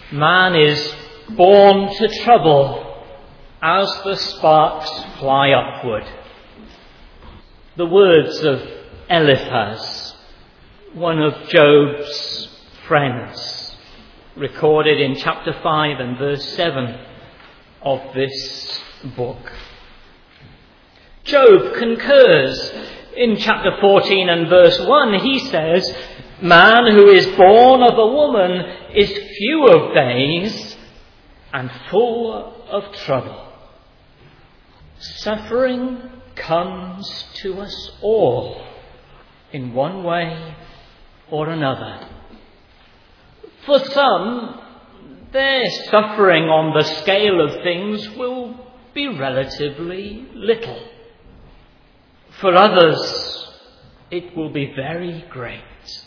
Man is born to trouble as the sparks fly upward. The words of Eliphaz, one of Job's friends, recorded in chapter 5 and verse 7 of this book. Job concurs in chapter 14 and verse 1. He says, "Man who is born of a woman is few of days and full of trouble." Suffering comes to us all in one way or another. For some, their suffering on the scale of things will be relatively little. For others, it will be very great.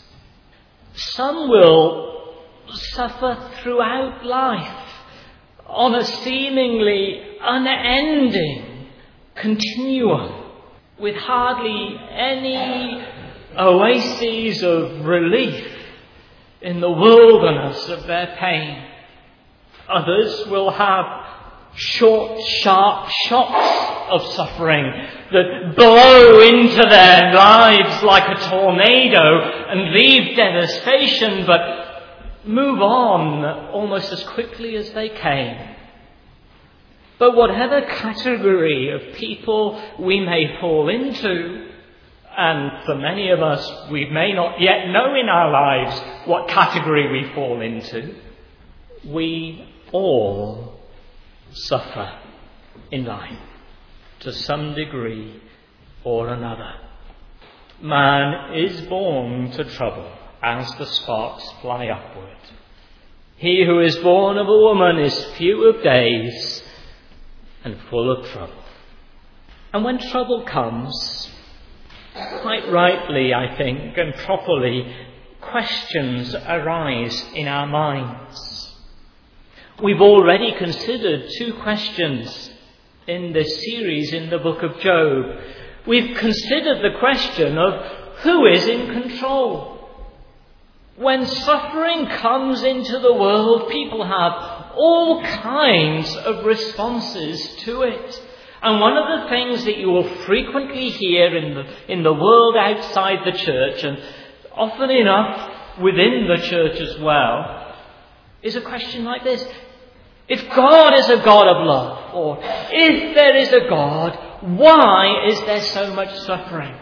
Some will suffer throughout life on a seemingly unending continuum with hardly any oases of relief in the wilderness of their pain. Others will have short, sharp shocks of suffering that blow into their lives like a tornado and leave devastation, but move on almost as quickly as they came. But whatever category of people we may fall into, and for many of us we may not yet know in our lives what category we fall into, we all suffer in life to some degree or another. Man is born to trouble as the sparks fly upward. He who is born of a woman is few of days and full of trouble. And when trouble comes, quite rightly, I think, and properly, questions arise in our minds. We've already considered two questions in this series in the book of Job. We've considered the question of who is in control. When suffering comes into the world, people have all kinds of responses to it. And one of the things that you will frequently hear in the world outside the church, and often enough within the church as well, is a question like this: if God is a God of love, or if there is a God, why is there so much suffering?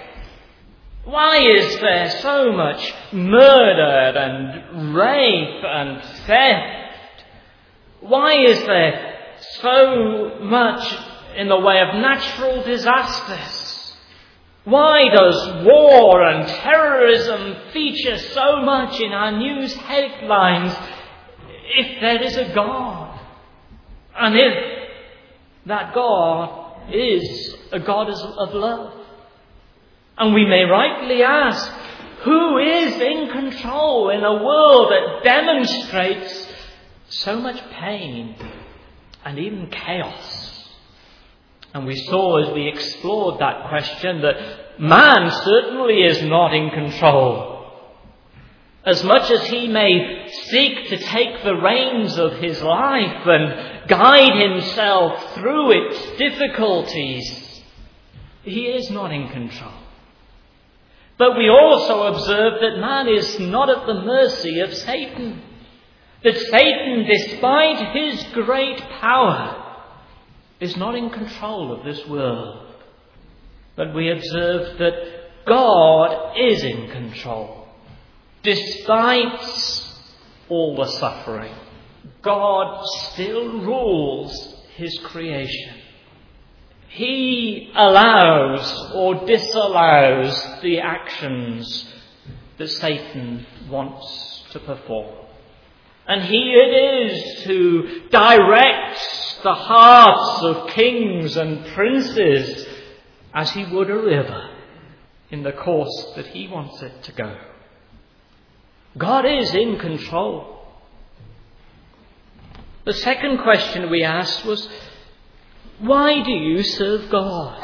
Why is there so much murder and rape and theft? Why is there so much in the way of natural disasters? Why does war and terrorism feature so much in our news headlines if there is a God? And if that God is a God of love? And we may rightly ask, who is in control in a world that demonstrates so much pain and even chaos? And we saw as we explored that question that man certainly is not in control. As much as he may seek to take the reins of his life and guide himself through its difficulties, he is not in control. But we also observe that man is not at the mercy of Satan. That Satan, despite his great power, is not in control of this world. But we observe that God is in control. Despite all the suffering, God still rules his creation. He allows or disallows the actions that Satan wants to perform. And he it is who directs the hearts of kings and princes as he would a river in the course that he wants it to go. God is in control. The second question we asked was, why do you serve God?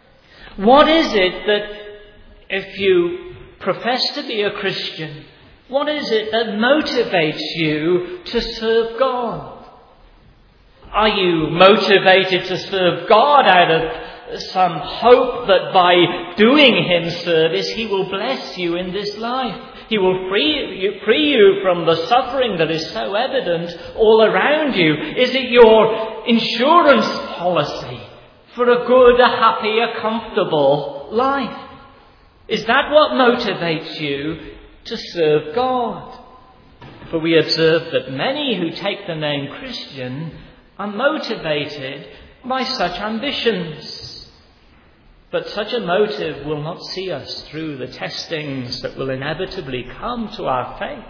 What is it that, if you profess to be a Christian, What is it that motivates you to serve God? Are you motivated to serve God out of some hope that by doing Him service, He will bless you in this life? He will free you from the suffering that is so evident all around you. Is it your insurance policy for a good, a happy, a comfortable life? Is that what motivates you to serve God? For we observe that many who take the name Christian are motivated by such ambitions. But such a motive will not see us through the testings that will inevitably come to our faith.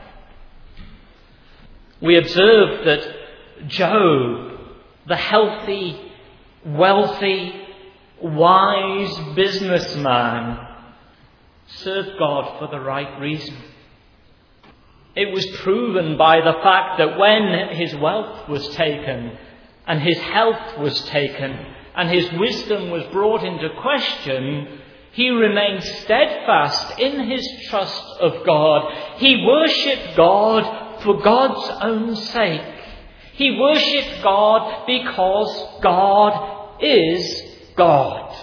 We observe that Job, the healthy, wealthy, wise businessman, served God for the right reason. It was proven by the fact that when his wealth was taken and his health was taken and his wisdom was brought into question, he remained steadfast in his trust of God. He worshipped God for God's own sake. He worshipped God because God is God.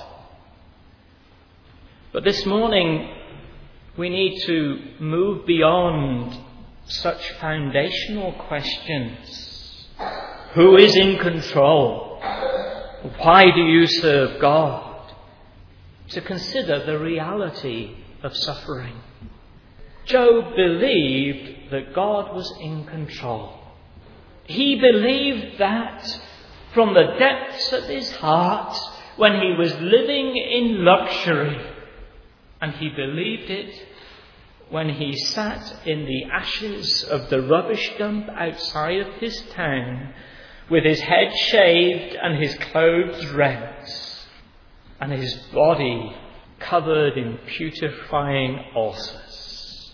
But this morning, we need to move beyond such foundational questions. Who is in control? Why do you serve God? To consider the reality of suffering. Job believed that God was in control. He believed that from the depths of his heart when he was living in luxury. And he believed it when he sat in the ashes of the rubbish dump outside of his town, with his head shaved and his clothes rent, and his body covered in putrefying ulcers.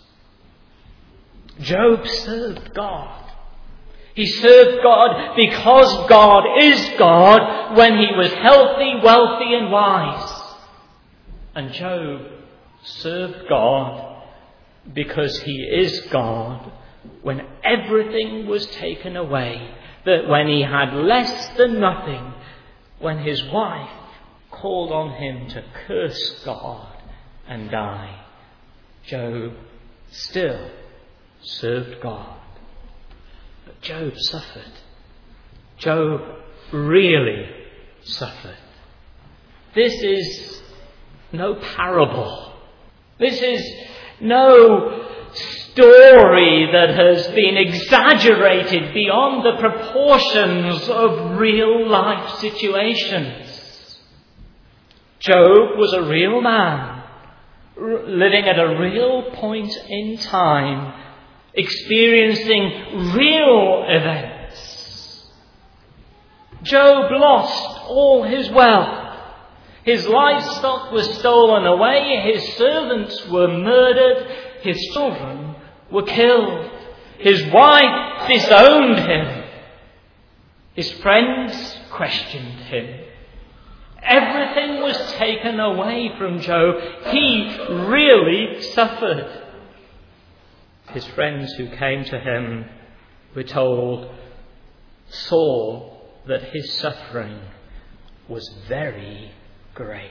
Job served God. He served God because God is God when he was healthy, wealthy and wise. And Job served God because he is God when everything was taken away. That when he had less than nothing, when his wife called on him to curse God and die, Job still served God. But Job suffered. Job really suffered. This is no parable. This is no story that has been exaggerated beyond the proportions of real life situations. Job was a real man, living at a real point in time, experiencing real events. Job lost all his wealth. His livestock was stolen away. His servants were murdered. His children were killed. His wife disowned him. His friends questioned him. Everything was taken away from Job. He really suffered. His friends who came to him were told, saw that his suffering was very great.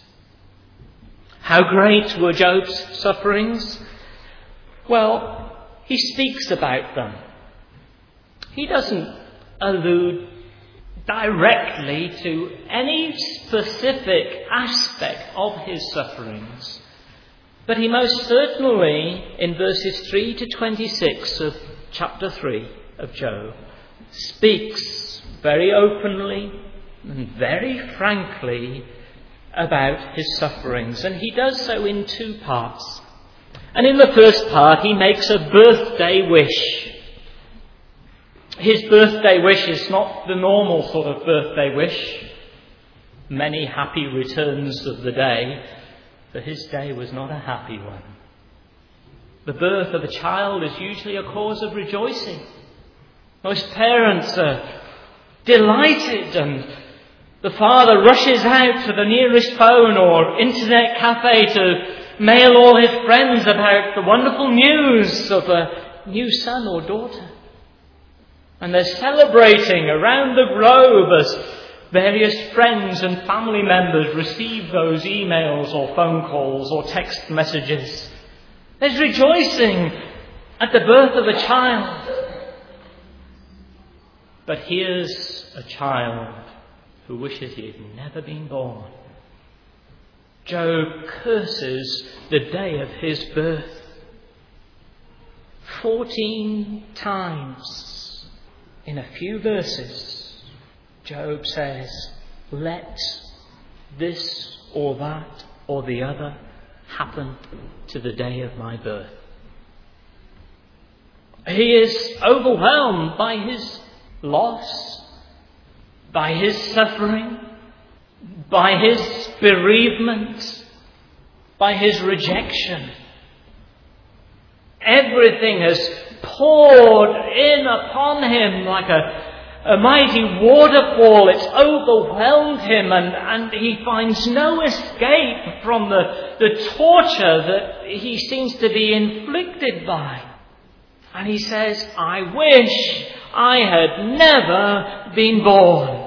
How great were Job's sufferings? Well, he speaks about them. He doesn't allude directly to any specific aspect of his sufferings, but he most certainly, in verses 3 to 26 of chapter 3 of Job, speaks very openly and very frankly about his sufferings. And he does so in two parts. And in the first part, he makes a birthday wish. His birthday wish is not the normal sort of birthday wish. Many happy returns of the day, but his day was not a happy one. The birth of a child is usually a cause of rejoicing. Most parents are delighted, and the father rushes out to the nearest phone or internet cafe to mail all his friends about the wonderful news of a new son or daughter. And they're celebrating around the globe as various friends and family members receive those emails or phone calls or text messages. There's rejoicing at the birth of a child. But here's a child who wishes he had never been born. Job curses the day of his birth 14 times in a few verses. Job says, let this or that or the other happen to the day of my birth. He is overwhelmed by his loss, by his suffering, by his bereavement, by his rejection. Everything has poured in upon him like a mighty waterfall. It's overwhelmed him, and he finds no escape from the torture that he seems to be inflicted by. And he says, I wish I had never been born.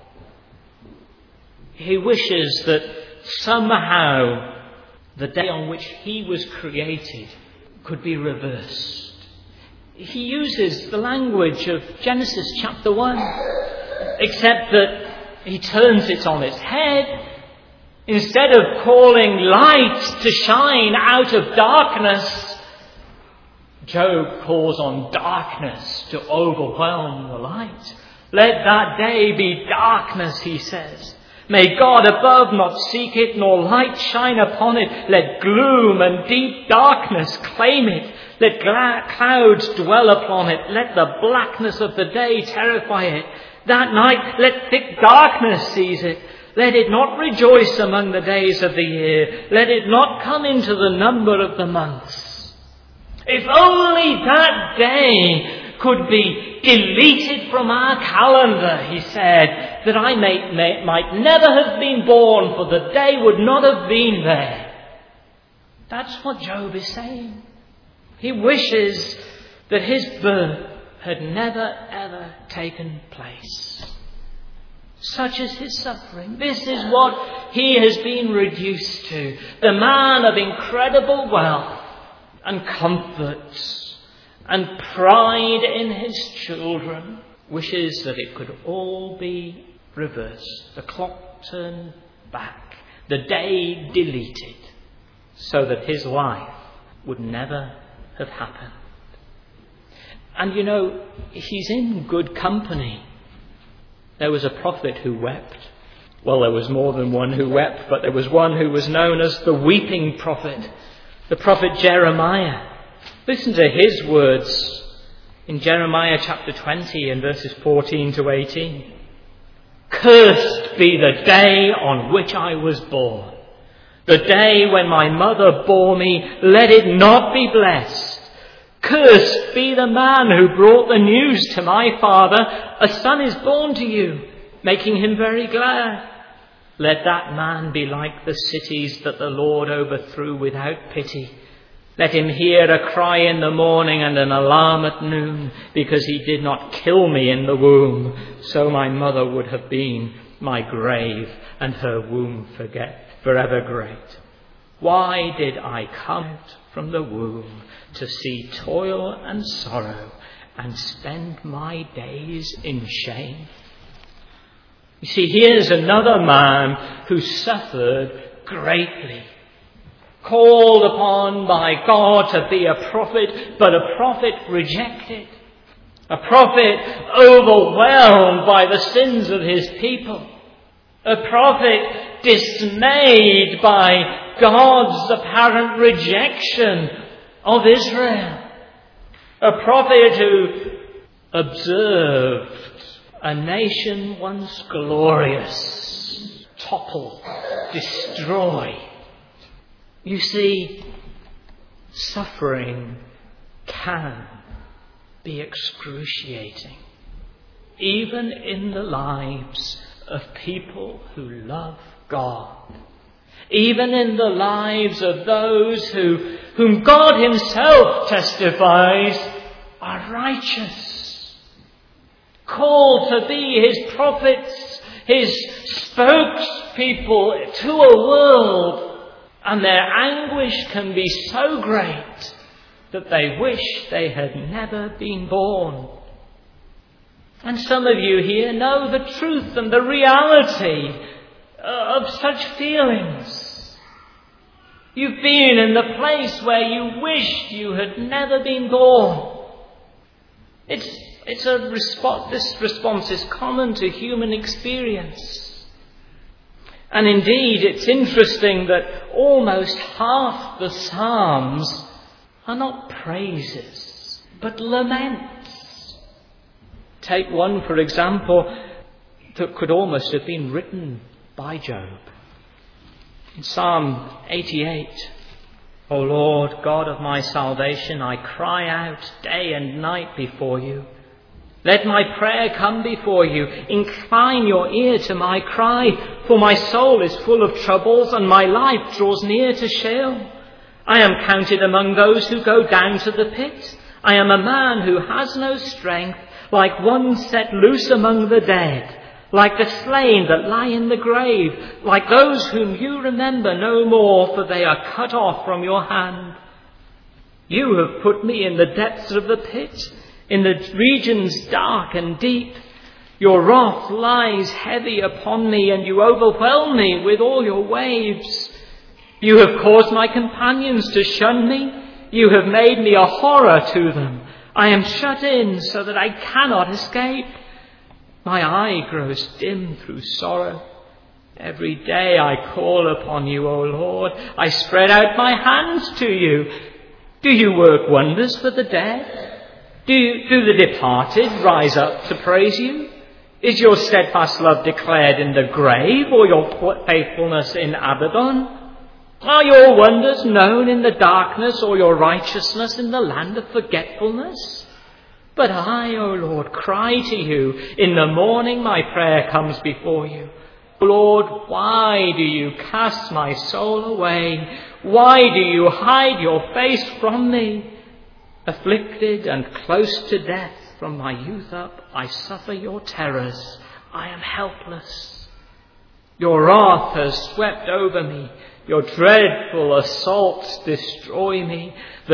He wishes that somehow the day on which he was created could be reversed. He uses the language of Genesis chapter 1, except that he turns it on its head. Instead of calling light to shine out of darkness, Job calls on darkness to overwhelm the light. Let that day be darkness, he says. May God above not seek it, nor light shine upon it. Let gloom and deep darkness claim it. Let clouds dwell upon it. Let the blackness of the day terrify it. That night let thick darkness seize it. Let it not rejoice among the days of the year. Let it not come into the number of the months. If only that day could be deleted from our calendar, he said, that I might never have been born, for the day would not have been there. That's what Job is saying. He wishes that his birth had never ever taken place. Such is his suffering. This is what he has been reduced to. The man of incredible wealth and comforts and pride in his children wishes that it could all be reversed. The clock turned back. The day deleted, so that his life would never have happened. And you know, he's in good company. There was a prophet who wept. Well, there was more than one who wept, but there was one who was known as the weeping prophet, the prophet Jeremiah. Listen to his words in Jeremiah chapter 20 and verses 14 to 18. Cursed be the day on which I was born. The day when my mother bore me, let it not be blessed. Cursed be the man who brought the news to my father, a son is born to you, making him very glad. Let that man be like the cities that the Lord overthrew without pity. Let him hear a cry in the morning and an alarm at noon, because he did not kill me in the womb. So my mother would have been my grave, and her womb forever great. Why did I come out from the womb to see toil and sorrow, and spend my days in shame? You see, here's another man who suffered greatly. Called upon by God to be a prophet, but a prophet rejected. A prophet overwhelmed by the sins of his people. A prophet dismayed by God's apparent rejection of Israel. A prophet who observed a nation once glorious topple, destroy. You see, suffering can be excruciating, even in the lives of people who love God. even in the lives of those whom God himself testifies are righteous, called to be his prophets, his spokespeople to a world, and their anguish can be so great that they wish they had never been born. And some of you here know the truth and the reality of such feelings. You've been in the place where you wished you had never been born. This response is common to human experience. And indeed, it's interesting that almost half the Psalms are not praises, but laments. Take one, for example, that could almost have been written by Job. In Psalm 88, O Lord, God of my salvation, I cry out day and night before you. Let my prayer come before you. Incline your ear to my cry, for my soul is full of troubles and my life draws near to Sheol. I am counted among those who go down to the pit. I am a man who has no strength, like one set loose among the dead, like the slain that lie in the grave, like those whom you remember no more, for they are cut off from your hand. You have put me in the depths of the pit, in the regions dark and deep. Your wrath lies heavy upon me, and you overwhelm me with all your waves. You have caused my companions to shun me. You have made me a horror to them. I am shut in so that I cannot escape. My eye grows dim through sorrow. Every day I call upon you, O Lord. I spread out my hands to you. Do you work wonders for the dead? Do the departed rise up to praise you? Is your steadfast love declared in the grave, or your faithfulness in Abaddon? Are your wonders known in the darkness, or your righteousness in the land of forgetfulness? But I, O Lord, cry to you. In the morning my prayer comes before you. Lord, why do you cast my soul away? Why do you hide your face from me? Afflicted and close to death from my youth up, I suffer your terrors. I am helpless. Your wrath has swept over me. Your dreadful assaults destroy me. They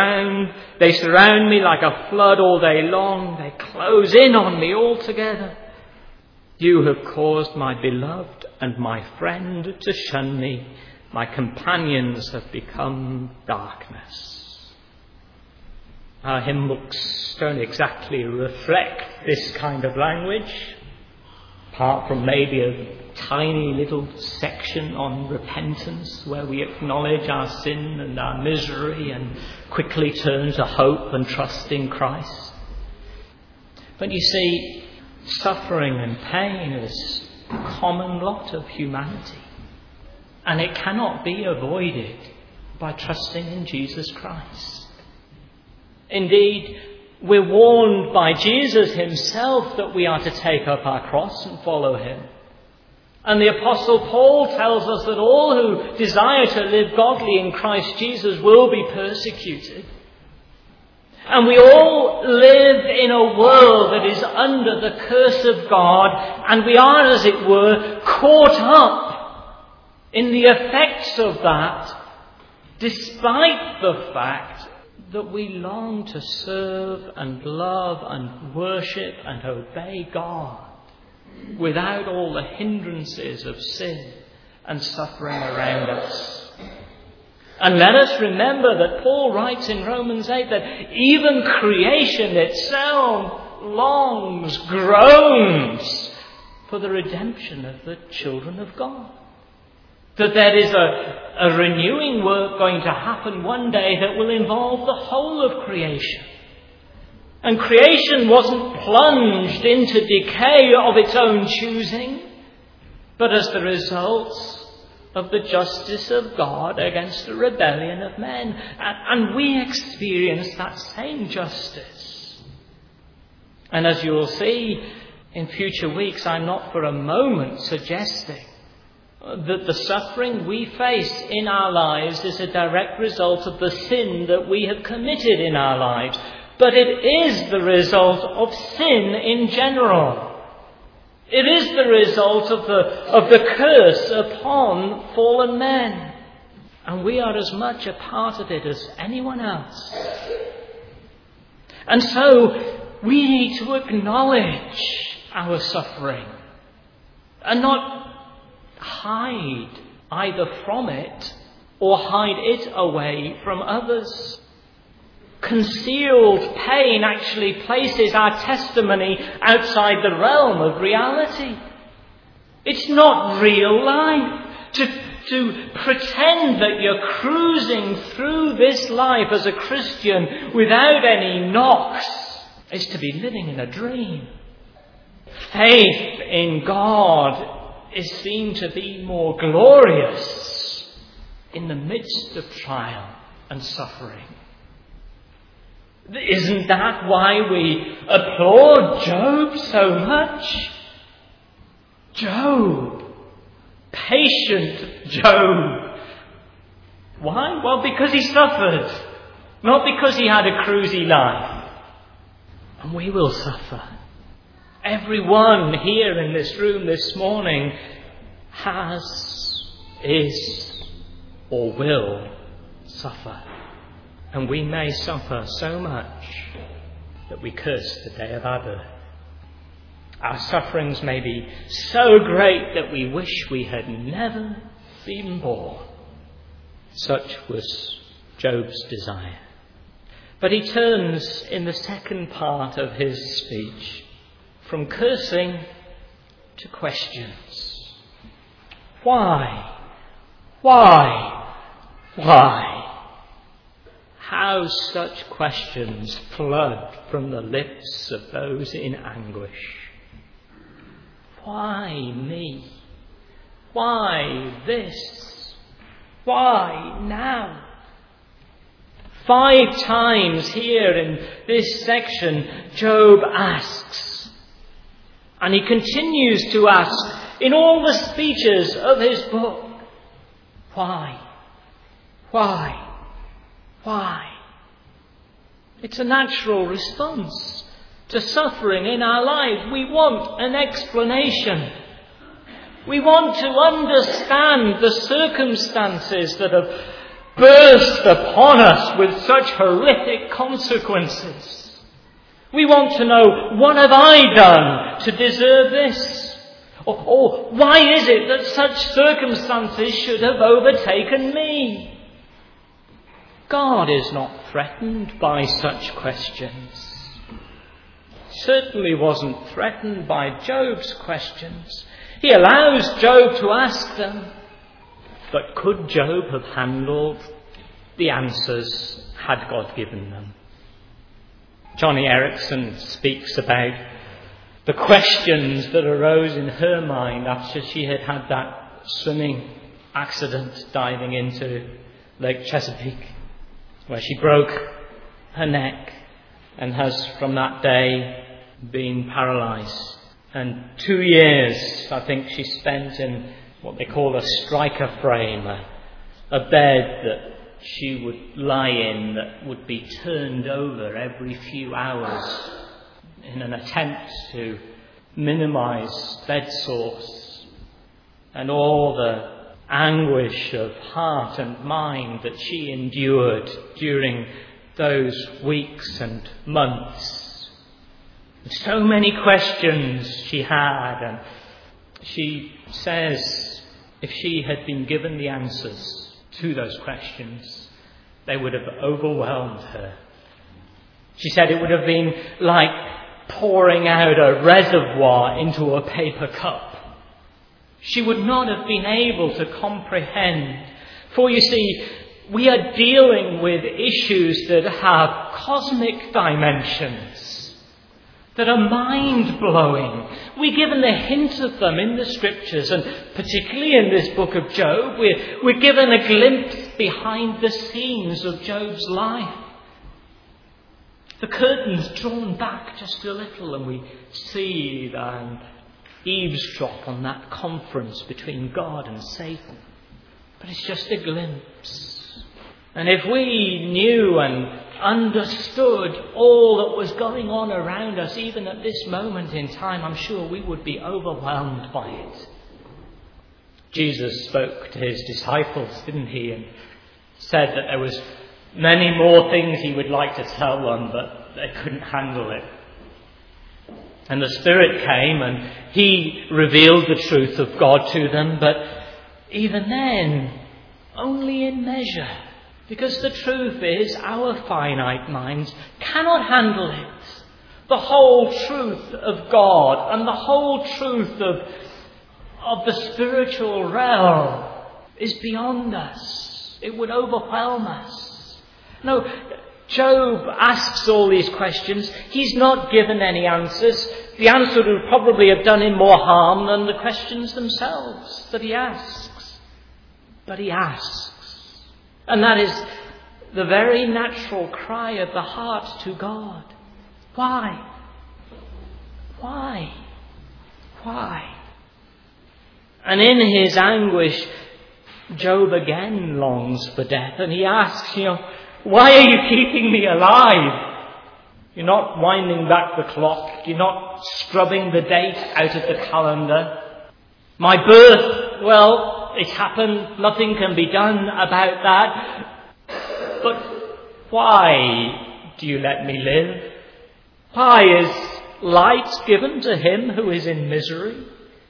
surround me like a flood all day long. They close in on me altogether. You have caused my beloved and my friend to shun me. My companions have become darkness. Our hymn books don't exactly reflect this kind of language, apart from maybe a tiny little section on repentance where we acknowledge our sin and our misery and quickly turn to hope and trust in Christ. But you see, suffering and pain is a common lot of humanity, and it cannot be avoided by trusting in Jesus Christ. Indeed, we're warned by Jesus himself that we are to take up our cross and follow him. And the Apostle Paul tells us that all who desire to live godly in Christ Jesus will be persecuted. And we all live in a world that is under the curse of God, and we are, as it were, caught up in the effects of that, despite the fact that we long to serve and love and worship and obey God without all the hindrances of sin and suffering around us. And let us remember that Paul writes in Romans 8 that even creation itself longs, groans for the redemption of the children of God. That there is a renewing work going to happen one day that will involve the whole of creation. And creation wasn't plunged into decay of its own choosing, but as the result of the justice of God against the rebellion of men. And we experience that same justice. And as you will see in future weeks, I'm not for a moment suggesting that the suffering we face in our lives is a direct result of the sin that we have committed in our lives. But it is the result of sin in general. It is the result of the curse upon fallen men. And we are as much a part of it as anyone else. And so we need to acknowledge our suffering and not hide either from it or hide it away from others. Concealed pain actually places our testimony outside the realm of reality. It's not real life. To pretend that you're cruising through this life as a Christian without any knocks is to be living in a dream. Faith in God is seen to be more glorious in the midst of trial and suffering. Isn't that why we applaud Job so much? Job. Patient Job. Why? Well, because he suffered. Not because he had a cruisy life. And we will suffer. Everyone here in this room this morning has, is, or will suffer. And we may suffer so much that we curse the day of our birth. Our sufferings may be so great that we wish we had never been born. Such was Job's desire. But he turns in the second part of his speech from cursing to questions. Why? Why? Why? How such questions flood from the lips of those in anguish. Why me? Why this? Why now? 5 times here in this section, Job asks. And he continues to ask in all the speeches of his book. Why? Why? Why? It's a natural response to suffering in our lives. We want an explanation. We want to understand the circumstances that have burst upon us with such horrific consequences. We want to know, what have I done to deserve this? Or why is it that such circumstances should have overtaken me? God is not threatened by such questions. Certainly wasn't threatened by Job's questions. He allows Job to ask them. But could Job have handled the answers had God given them? Johnny Erickson speaks about the questions that arose in her mind after she had had that swimming accident diving into Lake Chesapeake, where she broke her neck and has from that day been paralysed. And 2 years, I think, she spent in what they call a striker frame, a bed that she would lie in that would be turned over every few hours in an attempt to minimise bed sores and all the anguish of heart and mind that she endured during those weeks and months. So many questions she had, and she says if she had been given the answers to those questions, they would have overwhelmed her. She said it would have been like pouring out a reservoir into a paper cup. She would not have been able to comprehend. For you see, we are dealing with issues that have cosmic dimensions, that are mind-blowing. We're given a hint of them in the Scriptures, and particularly in this book of Job, we're given a glimpse behind the scenes of Job's life. The curtain's drawn back just a little, and we see eavesdrop on that conference between God and Satan. But it's just a glimpse. And if we knew and understood all that was going on around us, even at this moment in time, I'm sure we would be overwhelmed by it. Jesus spoke to his disciples, didn't he, and said that there was many more things he would like to tell them, but they couldn't handle it. And the Spirit came and he revealed the truth of God to them, but even then, only in measure. Because the truth is, our finite minds cannot handle it. The whole truth of God and the whole truth of the spiritual realm is beyond us. It would overwhelm us. No, Job asks all these questions. He's not given any answers. The answer would probably have done him more harm than the questions themselves that he asks. But he asks. And that is the very natural cry of the heart to God. Why? Why? Why? And in his anguish, Job again longs for death. And he asks, why are you keeping me alive? You're not winding back the clock. You're not scrubbing the date out of the calendar. My birth, well, it happened. Nothing can be done about that. But why do you let me live? Why is light given to him who is in misery?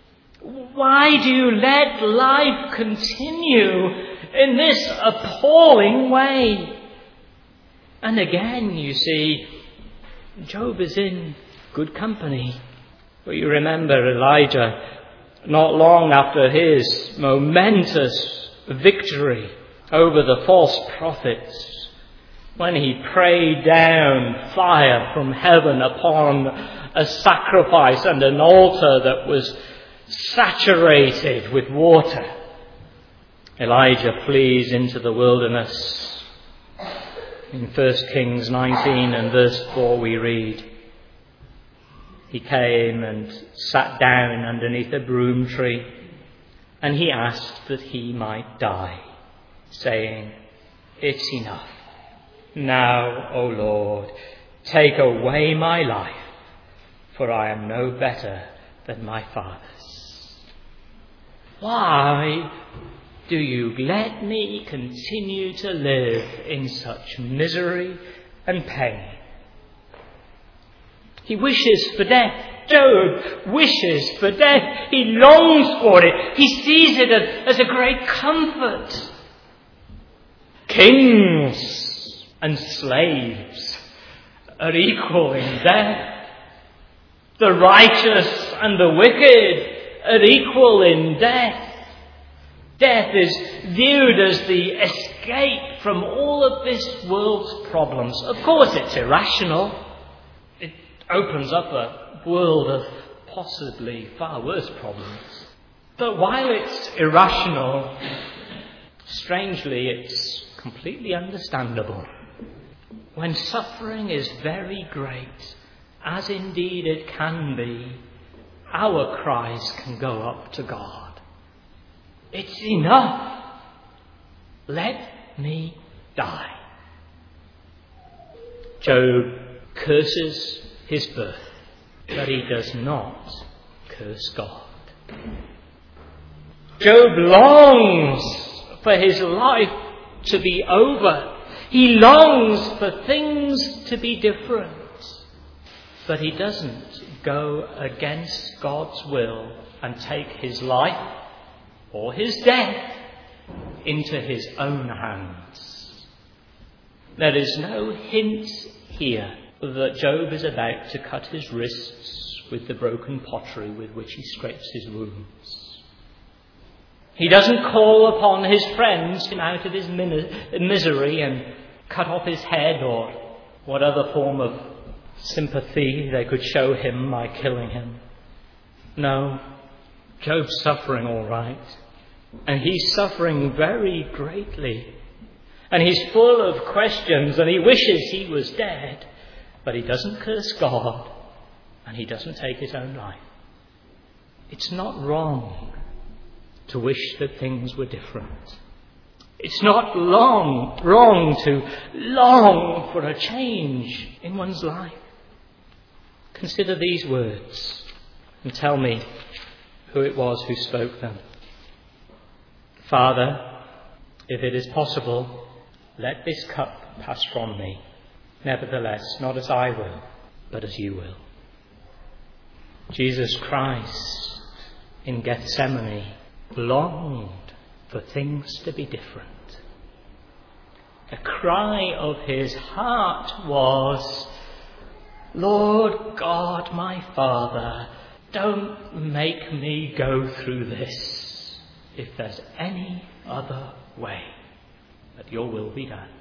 Why do you let life continue in this appalling way? And again, you see, Job is in good company. But you remember Elijah, not long after his momentous victory over the false prophets, when he prayed down fire from heaven upon a sacrifice and an altar that was saturated with water. Elijah flees into the wilderness. In 1 Kings 19 and verse 4 we read, he came and sat down underneath a broom tree, and he asked that he might die, saying, "It's enough. Now, O Lord, take away my life, for I am no better than my fathers." Why do you let me continue to live in such misery and pain? He wishes for death. Job wishes for death. He longs for it. He sees it as a great comfort. Kings and slaves are equal in death. The righteous and the wicked are equal in death. Death is viewed as the escape from all of this world's problems. Of course, it's irrational. It opens up a world of possibly far worse problems. But while it's irrational, strangely, it's completely understandable. When suffering is very great, as indeed it can be, our cries can go up to God. It's enough. Let me die. Job curses his birth, but he does not curse God. Job longs for his life to be over. He longs for things to be different. But he doesn't go against God's will and take his life or his death into his own hands. There is no hint here that Job is about to cut his wrists with the broken pottery with which he scrapes his wounds. He doesn't call upon his friends to come out of his misery and cut off his head or what other form of sympathy they could show him by killing him. No, Job's suffering all right. And he's suffering very greatly. And he's full of questions and he wishes he was dead. But he doesn't curse God and he doesn't take his own life. It's not wrong to wish that things were different. It's not wrong to long for a change in one's life. Consider these words and tell me who it was who spoke them. Father, if it is possible, let this cup pass from me. Nevertheless, not as I will, but as you will. Jesus Christ in Gethsemane longed for things to be different. The cry of his heart was, Lord God, my Father, don't make me go through this. If there's any other way, that your will be done.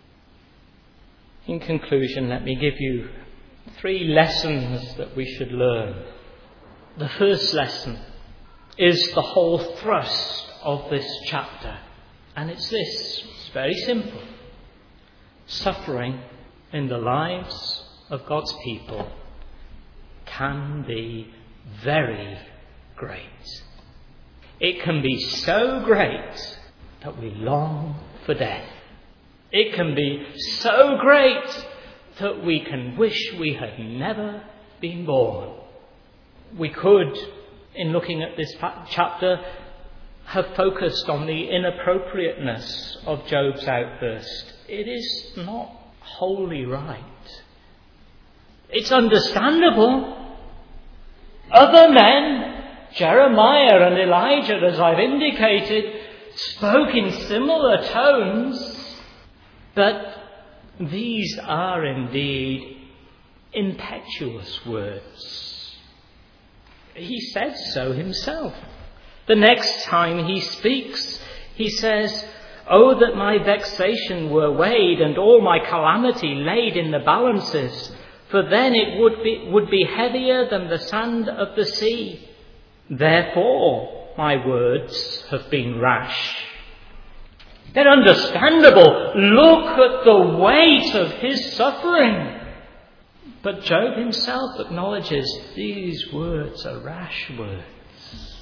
In conclusion, let me give you 3 lessons that we should learn. The first lesson is the whole thrust of this chapter. And it's this. It's very simple. Suffering in the lives of God's people can be very great. It can be so great that we long for death. It can be so great that we can wish we had never been born. We could, in looking at this chapter, have focused on the inappropriateness of Job's outburst. It is not wholly right. It's understandable. Other men, Jeremiah and Elijah, as I've indicated, spoke in similar tones, but these are indeed impetuous words. He says so himself. The next time he speaks, he says, "Oh, that my vexation were weighed and all my calamity laid in the balances, for then it would be heavier than the sand of the sea. Therefore my words have been rash." They're understandable. Look at the weight of his suffering. But Job himself acknowledges these words are rash words.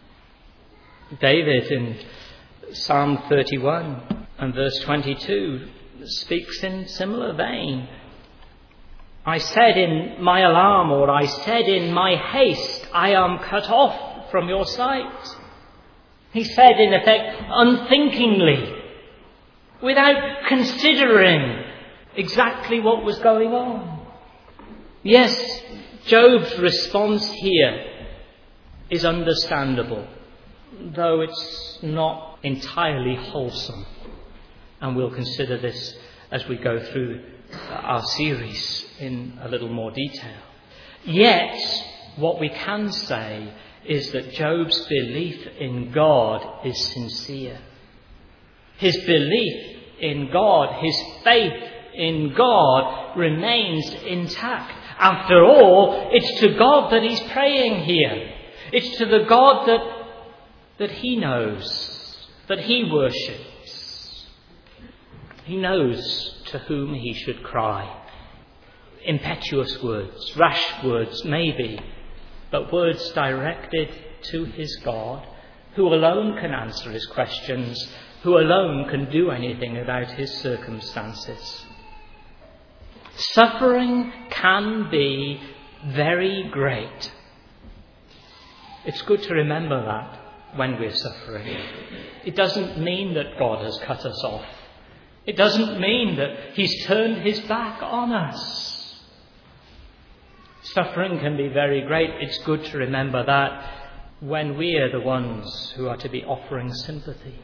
David in Psalm 31 and verse 22 speaks in similar vein. I said in my alarm, or I said in my haste, I am cut off from your sight. He said in effect unthinkingly, without considering exactly what was going on. Yes, Job's response here is understandable, though it's not entirely wholesome. And we'll consider this as we go through our series in a little more detail. Yet, what we can say is that Job's belief in God is sincere. His belief in God, his faith in God remains intact. After all, it's to God that he's praying here. It's to the God that he knows, that he worships. He knows to whom he should cry. Impetuous words, rash words maybe, but words directed to his God, who alone can answer his questions, who alone can do anything about his circumstances. Suffering can be very great. It's good to remember that when we're suffering. It doesn't mean that God has cut us off. It doesn't mean that he's turned his back on us. Suffering can be very great. It's good to remember that when we are the ones who are to be offering sympathy.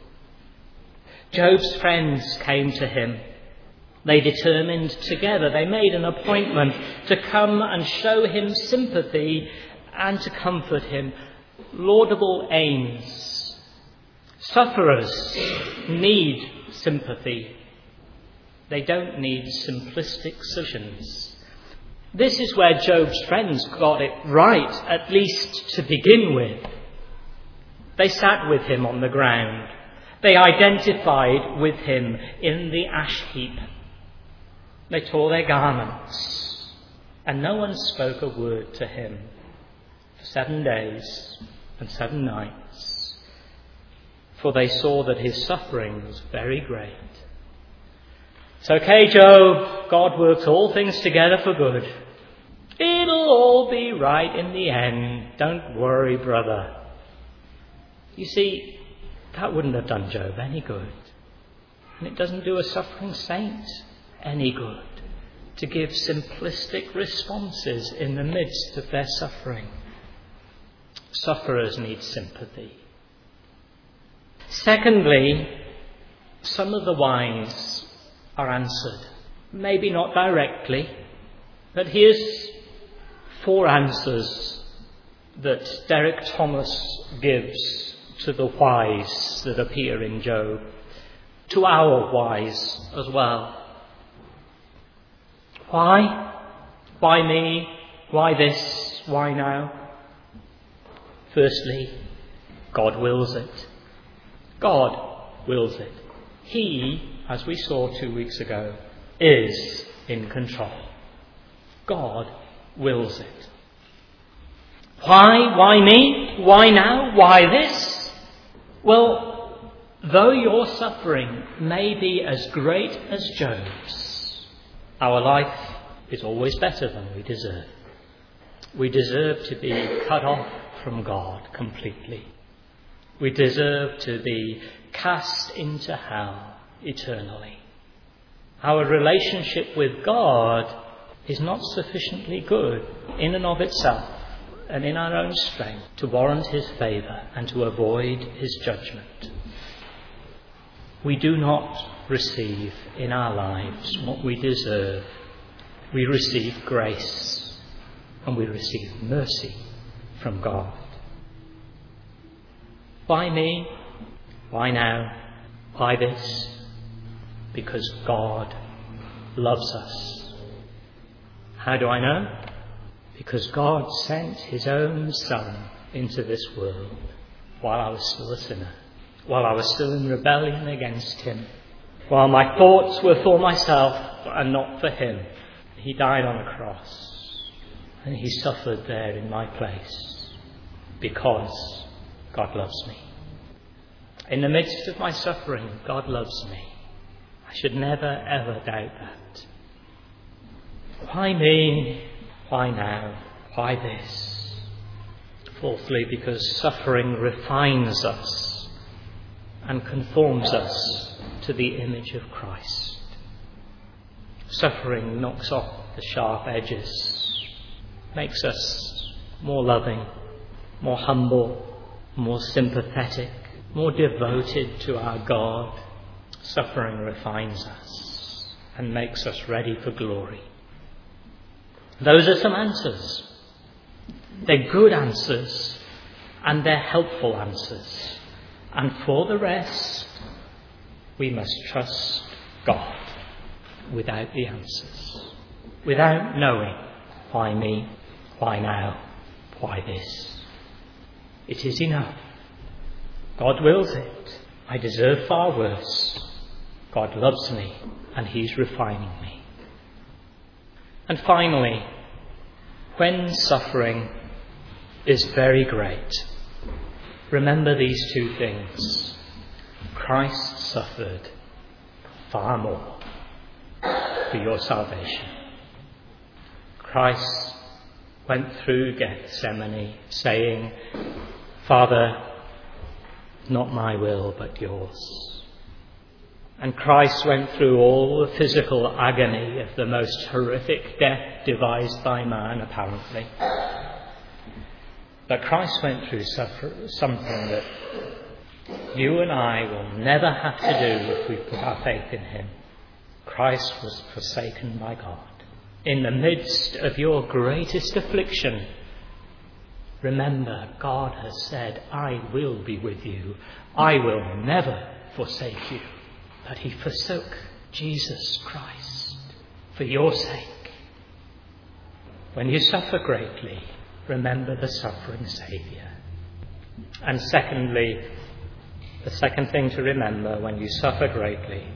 Job's friends came to him. They determined together, they made an appointment to come and show him sympathy and to comfort him. Laudable aims. Sufferers need sympathy. They don't need simplistic solutions. This is where Job's friends got it right, at least to begin with. They sat with him on the ground. They identified with him in the ash heap. They tore their garments, and no one spoke a word to him. 7 days and 7 nights, for they saw that his suffering was very great. It's okay, Job. God works all things together for good. It'll all be right in the end. Don't worry, brother. You see, that wouldn't have done Job any good. And it doesn't do a suffering saint any good to give simplistic responses in the midst of their suffering. Sufferers need sympathy. Secondly, some of the whys are answered. Maybe not directly, but here's 4 answers that Derek Thomas gives to the whys that appear in Job, to our whys as well. Why? Why me? Why this? Why now? Firstly, God wills it. God wills it. He, as we saw 2 weeks ago, is in control. God wills it. Why? Why me? Why now? Why this? Well, though your suffering may be as great as Job's, our life is always better than we deserve. We deserve to be cut off from God completely. We deserve to be cast into hell eternally. Our relationship with God is not sufficiently good in and of itself and in our own strength to warrant his favour and to avoid his judgment. We do not receive in our lives what we deserve. We receive grace and we receive mercy from God. Why me? Why now? Why this? Because God loves us. How do I know? Because God sent his own Son into this world while I was still a sinner, while I was still in rebellion against him, while my thoughts were for myself and not for him. He died on a cross and he suffered there in my place because God loves me. In the midst of my suffering, God loves me. I should never, ever doubt that. Why me? Why now? Why this? Fourthly, because suffering refines us and conforms us to the image of Christ. Suffering knocks off the sharp edges, makes us more loving, more humble, more sympathetic, more devoted to our God. Suffering refines us and makes us ready for glory. Those are some answers. They're good answers and they're helpful answers. And for the rest, we must trust God without the answers, without knowing why me, why now, why this. It is enough. God wills it. I deserve far worse. God loves me and he's refining me. And finally, when suffering is very great, remember these 2 things. Christ suffered far more for your salvation. Christ went through Gethsemane saying, Father, not my will but yours. And Christ went through all the physical agony of the most horrific death devised by man, apparently. But Christ went through something that you and I will never have to do if we put our faith in him. Christ was forsaken by God. In the midst of your greatest affliction, remember, God has said, I will be with you. I will never forsake you. But he forsook Jesus Christ for your sake. When you suffer greatly, remember the suffering Saviour. And secondly, the second thing to remember when you suffer greatly,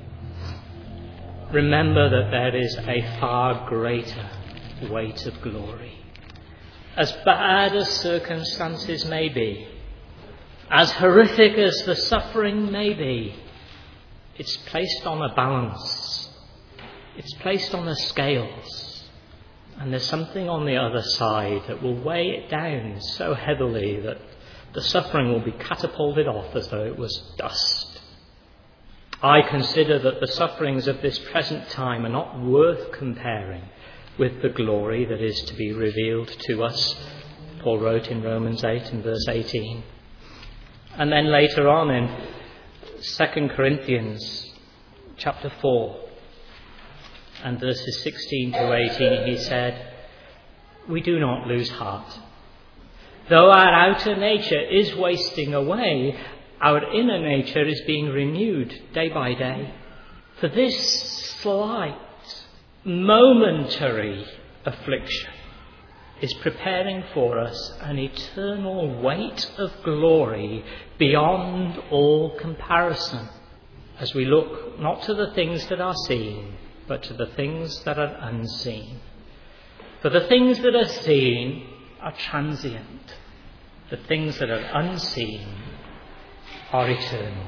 remember that there is a far greater weight of glory, as bad as circumstances may be, as horrific as the suffering may be, it's placed on a balance. It's placed on the scales. And there's something on the other side that will weigh it down so heavily that the suffering will be catapulted off as though it was dust. I consider that the sufferings of this present time are not worth comparing with the glory that is to be revealed to us. Paul wrote in Romans 8 and verse 18. And then later on in 2 Corinthians chapter 4 and verses 16 to 18, he said, "We do not lose heart. Though our outer nature is wasting away, our inner nature is being renewed day by day. For this slight, momentary affliction is preparing for us an eternal weight of glory beyond all comparison, as we look not to the things that are seen, but to the things that are unseen. For the things that are seen are transient. The things that are unseen are eternal."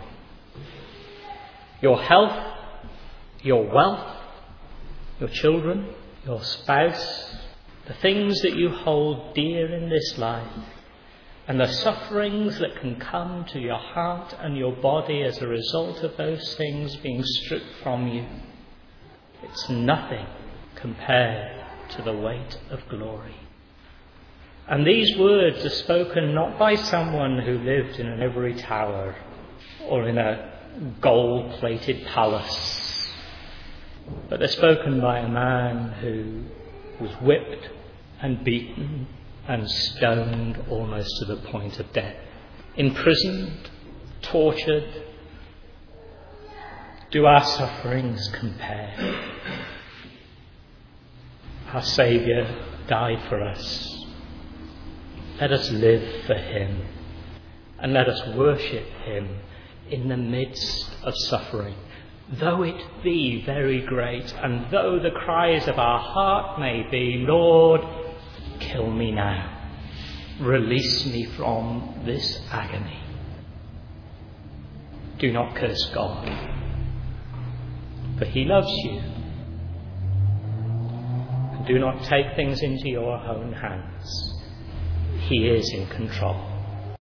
Your health, your wealth, your children, your spouse, the things that you hold dear in this life, and the sufferings that can come to your heart and your body as a result of those things being stripped from you, it's nothing compared to the weight of glory. And these words are spoken not by someone who lived in an ivory tower or in a gold-plated palace, but they're spoken by a man who was whipped and beaten and stoned almost to the point of death, imprisoned, tortured. Do our sufferings compare? Our Saviour died for us. Let us live for him, and let us worship him in the midst of suffering, though it be very great, and though the cries of our heart may be, "Lord, kill me now. Release me from this agony." Do not curse God, for he loves you. And do not take things into your own hands. He is in control.